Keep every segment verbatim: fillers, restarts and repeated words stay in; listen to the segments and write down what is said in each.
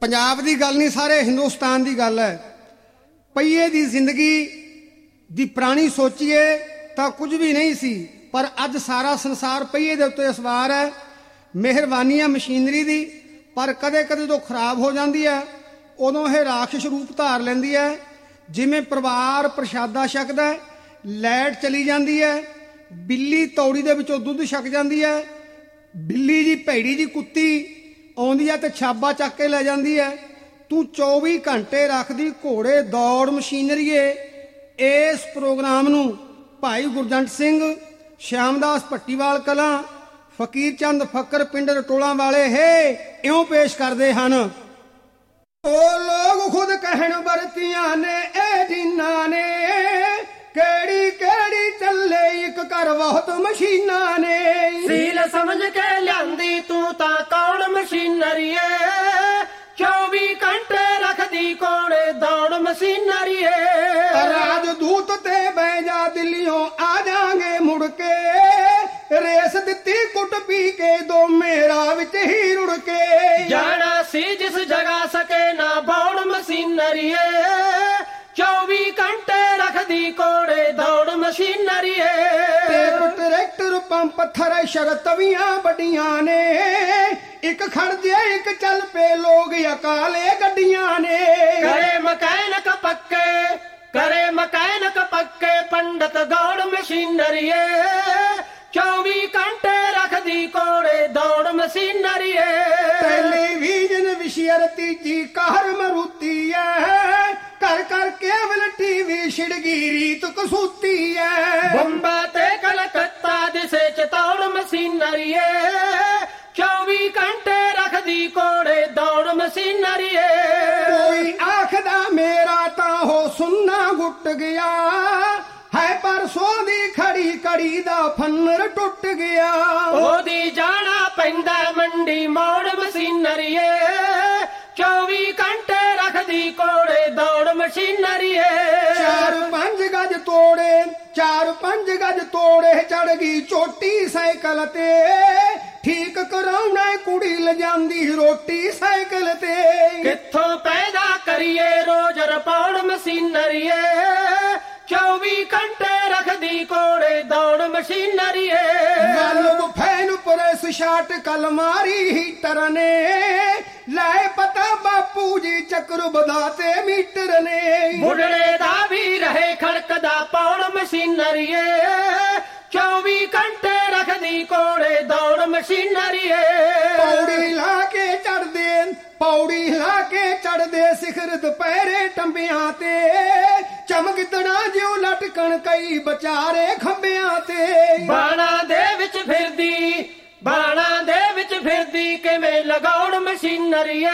ਪੰਜਾਬ ਦੀ ਗੱਲ ਨਹੀਂ, ਸਾਰੇ ਹਿੰਦੁਸਤਾਨ ਦੀ ਗੱਲ ਹੈ। ਪਹੀਏ ਦੀ ਜ਼ਿੰਦਗੀ ਦੀ ਪੁਰਾਣੀ ਸੋਚੀਏ ਤਾਂ ਕੁਝ ਵੀ ਨਹੀਂ ਸੀ, ਪਰ ਅੱਜ ਸਾਰਾ ਸੰਸਾਰ ਪਹੀਏ ਦੇ ਉੱਤੇ ਸਵਾਰ ਹੈ। ਮਿਹਰਬਾਨੀ ਹੈ ਮਸ਼ੀਨਰੀ ਦੀ, ਪਰ ਕਦੇ ਕਦੇ ਜਦੋਂ ਖਰਾਬ ਹੋ ਜਾਂਦੀ ਹੈ ਉਦੋਂ ਇਹ ਰਾਖਸ਼ ਰੂਪ ਧਾਰ ਲੈਂਦੀ ਹੈ। ਜਿਵੇਂ ਪਰਿਵਾਰ ਪ੍ਰਸ਼ਾਦਾ ਛਕਦਾ, ਲਾਈਟ ਚਲੀ ਜਾਂਦੀ ਹੈ, ਬਿੱਲੀ ਤੌੜੀ ਦੇ ਵਿੱਚੋਂ ਦੁੱਧ ਛਕ ਜਾਂਦੀ ਹੈ, ਬਿੱਲੀ ਜੀ ਭੈੜੀ ਜੀ ਕੁੱਤੀ ਆਉਂਦੀ ਹੈ ਤੇ ਛਾਬਾ ਚੱਕ ਕੇ ਲੈ ਜਾਂਦੀ ਹੈ। ਤੂੰ ਚੌਵੀ ਘੰਟੇ ਰੱਖਦੀ ਘੋੜੇ ਦੌੜ ਮਸ਼ੀਨਰੀਏ। ਇਸ ਪ੍ਰੋਗਰਾਮ ਨੂੰ ਭਾਈ ਗੁਰਜੰਟ ਸਿੰਘ, ਸ਼ਿਆਮਦਾਸ ਭੱਟੀਵਾਲ ਕਲਾਂ, ਫਕੀਰ ਚੰਦ ਫੱਕਰ ਪਿੰਡ ਰਟੋਲਾਂ ਵਾਲੇ ਹੈ ਇਉਂ ਪੇਸ਼ ਕਰਦੇ ਹਨ। ਉਹ ਲੋਕ ਖੁਦ ਕਹਿਣ ਵਰਤੀਆਂ ਨੇ ਇਹ ਦਿਨਾਂ ਨੇ, ਕਿਹੜੀ ਕਿਹੜੀ ਚੱਲੇ ਇੱਕ ਘਰ ਬਹੁਤ ਮਸ਼ੀਨਾਂ ਨੇ। ਸੀਲ ਸਮਝ ਕੇ ਲਿਆਂਦੀ ਤੂੰ ਤਾਂ ਕੌਣ ਮਸ਼ੀਨਰੀਏ, ਚੌਵੀ ਘੰਟੇ ਰੱਖਦੀ ਕੋਲੇ ਦੌੜ ਮਸ਼ੀਨਰੀਏ। ਰਾਜਦੂਤ ਤੇ ਬਹਿ ਜਾ ਦਿੱਲੀਓਂ ਆ ਜਾਾਂਗੇ ਮੁੜ ਕੇ, ਰੇਸ ਦਿੱਤੀ ਕੁੱਟ ਪੀ ਕੇ ਦੋ ਮੇਰਾ ਵਿੱਚ ਹੀ ਰੁੜ ਕੇ। ਜਾਣਾ ਸੀ ਜਿਸ ਜਗ੍ਹਾ ਸਕੇ ਨਾ ਬੌੜ ਮਸ਼ੀਨਰੀਏ, ਚੌਵੀ ਘੰਟੇ ਰੱਖਦੀ ਕੋੜੇ ਦੌੜ ਮਸ਼ੀਨਰੀਏ। ਟੇਪ ਟਰੈਕਟਰ ਪੰਪ ਥ੍ਰੈਸ਼ਰ ਤਵੀਆਂ ਵੱਡੀਆਂ ਨੇ, ਇੱਕ ਖੜ ਜੇ ਇੱਕ ਚੱਲ ਪੇ ਲੋਕ ਅਕਾਲੇ ਗੱਡੀਆਂ ਨੇ। ਕਰੇ ਮਕੈਨਕ ਪੱਕੇ, ਕਰੇ ਮਕੈਨਕ ਪੱਕੇ ਪੰਡਤ ਦੌੜ ਮਸ਼ੀਨਰੀਏ, ਚੌਵੀ ਘੰਟੇ ਰੱਖਦੀ ਕੋੜੇ ਦੌੜ ਮਸ਼ੀਨਰੀਏ। ਟੈਲੀਵਿਜ਼ਨ ਵਿਸ਼ੇਰ ਤੀਜੀ ਕਾਰ ਮਰੂਤੀ ਹੈ, ਕਰ ਕਰ ਕੇਵਲ ਟੀਵੀ ਛਿੜਗੀ ਰੀਤ ਕਸੂਤੀ ਹੈ। ਬੰਬਾ ਤੇ ਕਲਕੱਤਾ ਦਿਸੇ ਚਤੌੜ ਮਸ਼ੀਨਰੀਏ, ਚੌਵੀ ਘੰਟੇ ਰੱਖਦੀ ਕੋੜੇ ਦੌੜ ਮਸ਼ੀਨਰੀਏ। ਕੋਈ ਆਖਦਾ ਮੇਰਾ ਤਾਂ ਹੋ ਸੁੰਨਾ ਗੁੱਟ ਗਿਆ ਹੈ, ਪਰਸੋਂ ਦੀ ਖੜੀ ਕੜੀ ਦਾ ਫੰਨਰ ਟੁੱਟ ਗਿਆ। ਉਹਦੀ ਜਾਣਾ ਪੈਂਦਾ ਮੰਡੀ ਮੋੜ ਮਸ਼ੀਨਰੀਏ, ਚੌਵੀ ਘੰਟੇ ਰੱਖਦੀ ਕੋੜੇ ਦੌੜ ਮਸ਼ੀਨਰੀਏ। ਚਾਰ ਪੰਜ ਗਜ ਤੋੜੇ, ਚਾਰ ਪੰਜ ਗਜ ਤੋੜੇ ਚੜ ਗਈ ਚੋਟੀ ਸਾਈਕਲ ਤੇ, ਠੀਕ ਕਰਾਉਣਾ ਕੁੜੀ ਲਿਜਾਂਦੀ ਰੋਟੀ ਸਾਈਕਲ ਤੇ। ਕਿੱਥੋਂ ਪੈਦਾ ਕਰੀਏ ਰੋਜ਼ ਰਪੌੜ ਮਸ਼ੀਨਰੀਏ, ਚੌਵੀ ਘੰਟੇ ਰੱਖਦੀ ਕੋੜੇ ਦੌੜ ਮਸ਼ੀਨਰੀਏ। ਗਲਬ ਫੈਨ ਪ੍ਰੈਸ ਸ਼ਾਟ ਕਲਮਾਰੀ ਹੀਟਰ ਨੇ, ਲੈ ਪਤਾ ਬਾਪੂ ਜੀ ਚੱਕਰ ਵਧਾਤੇ ਮੀਟਰ ਨੇ। ਬੁੱਢੜੇ ਦਾ ਵੀ ਰਹੇ ਖੜਕਦਾ ਪੌੜ ਮਸ਼ੀਨਰੀਏ, ਚੌਵੀ ਘੰਟੇ ਰੱਖਦੀ ਕੋੜੇ ਦੌੜ ਮਸ਼ੀਨਰੀਏ। ਪੌੜੀ ਲਾ ਕੇ ਚੜਦੇ, ਪੌੜੀ ਲਾ ਕੇ ਚੜਦੇ ਸਿਖਰ ਦੁਪਹਿਰੇ ਟੰਬਿਆਂ ਤੇ, ਚਮਕਦਣਾ ਜਿਉ ਲਟਕਣ ਕਈ ਵਿਚਾਰੇ ਖੰਭਿਆਂ ਤੇ। ਬਾਣਾ ਦੇ ਵਿੱਚ ਫਿਰਦੀ, ਬਾਣਾ ਦੇ ਵਿੱਚ ਫਿਰਦੀ ਕਿਵੇਂ ਲਗਾਉਣ ਮਸ਼ੀਨਰੀਏ,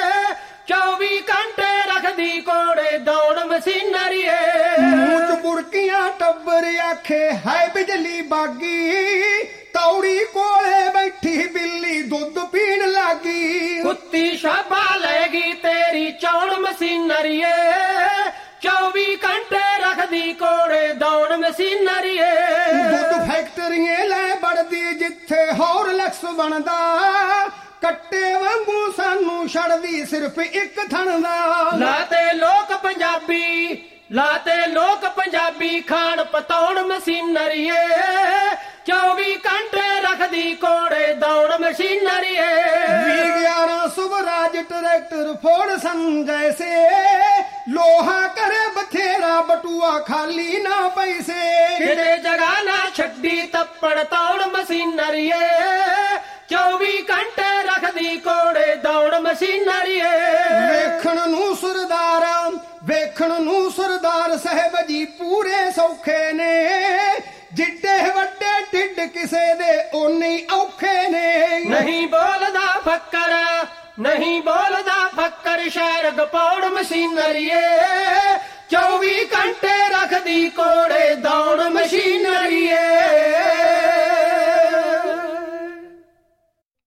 ਚੌਵੀ ਘੰਟੇ ਰੱਖਦੀ ਕੋੜੇ ਦੌੜ ਮਸ਼ੀਨਰੀਏ। ਮੂੰਹ ਚ ਬੁਰਕੀਆਂ ਟੱਬਰ ਆਖੇ ਹੈ ਬਿਜਲੀ ਬਾਗੀ, ਤੌੜੀ ਕੋਲੇ ਬੈਠੀ ਬਿੱਲੀ ਦੁੱਧ ਪੀਣ ਲੱਗੀ। ਕੁੱਤੀ ਸ਼ਾਬਾ ਲੈ ਗਈ ਤੇਰੀ ਚੌੜ ਮਸ਼ੀਨਰੀਏ, ਚੌਵੀ ਘੰਟੇ ਰੱਖਦੀ ਕੋੜੇ ਦੌੜ ਮਸ਼ੀਨਰੀਏ। ਦੁੱਧ ਫੈਕਟਰੀਆਂ ਲੈ ਬੜਦੀ ਜਿੱਥੇ ਹੌਰਲਿਕਸ ਬਣਦਾ, ਕੱਟੇ ਵਾਂਗੂ ਸਾਨੂੰ ਛੜਦੀ ਸਿਰਫ ਇੱਕ ਥਣ ਦਾ। ਲਾਤੇ ਲੋਕ ਪੰਜਾਬੀ, ਲਾਤੇ ਲੋਕ ਪੰਜਾਬੀ ਖਾਣ ਪਤੌੜ ਮਸ਼ੀਨਰੀਏ, ਚੌਵੀ ਘੰਟੇ ਰੱਖਦੀ ਕੋੜੇ ਦੌੜ ਮਸ਼ੀਨਰੀਏ। ਵੀਹ ਗਿਆਰਾਂ ਸੁਭਰਾਜ ਟਰੈਕਟਰ ਫੋੜ ਸੰਜੈਸੇ, ਲੋਹਾ ਕਰੇ ਬਥੇਰਾ ਬਟੂਆ ਖਾਲੀ ਨਾ ਪੈਸੇ। ਕਿਤੇ ਜਗ੍ਹਾ ਨਾ ਛੱਡੀ ਤੱਪੜ ਤੌੜ ਮਸ਼ੀਨਰੀਏ, ਚੌਵੀ ਘੰਟੇ ਰੱਖਦੀ ਕੋੜੇ ਦੌੜ ਮਸ਼ੀਨਰੀਏ। ਵੇਖਣ ਨੂੰ ਸਰਦਾਰ, ਵੇਖਣ ਨੂੰ ਸਰਦਾਰ ਸਾਹਿਬ ਜੀ ਪੂਰੇ ਸੌਖੇ ਨੇ, ਜਿੱਡੇ ਵੱਡੇ ਢਿੱਡ ਕਿਸੇ ਦੇ ਓਨੇ ਔਖੇ ਨੇ। ਨਹੀਂ ਬੋਲਦਾ ਫੱਕਰ, ਨਹੀਂ ਬੋਲਦਾ ਫੱਕਰ ਸ਼ਹਿਰ ਗਪੌੜ ਮਸ਼ੀਨਰੀਏ, ਚੌਵੀ ਘੰਟੇ ਰੱਖਦੀ ਕੋੜੇ ਦੌੜ ਮਸ਼ੀਨਰੀਏ।